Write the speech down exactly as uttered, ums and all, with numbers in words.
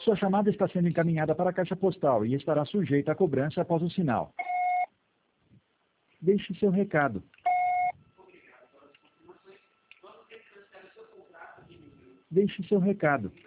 Sua chamada está sendo encaminhada para a caixa postal e estará sujeita a cobrança após o sinal. Deixe seu recado. Deixe seu recado.